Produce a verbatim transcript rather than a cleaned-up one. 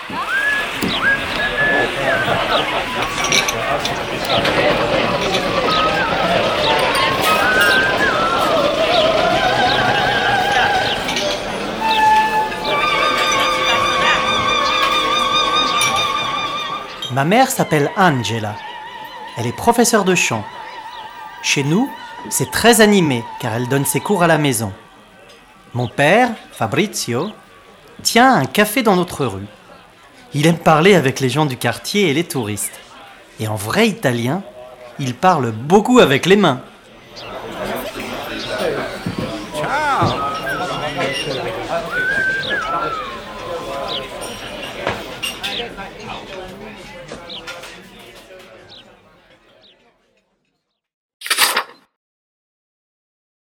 Ma mère s'appelle Angela. Elle est professeure de chant. Chez nous, c'est très animé car elle donne ses cours à la maison. Mon père, Fabrizio, tient un café dans notre rue. Il aime parler avec les gens du quartier et les touristes. Et en vrai italien, il parle beaucoup avec les mains. Ciao!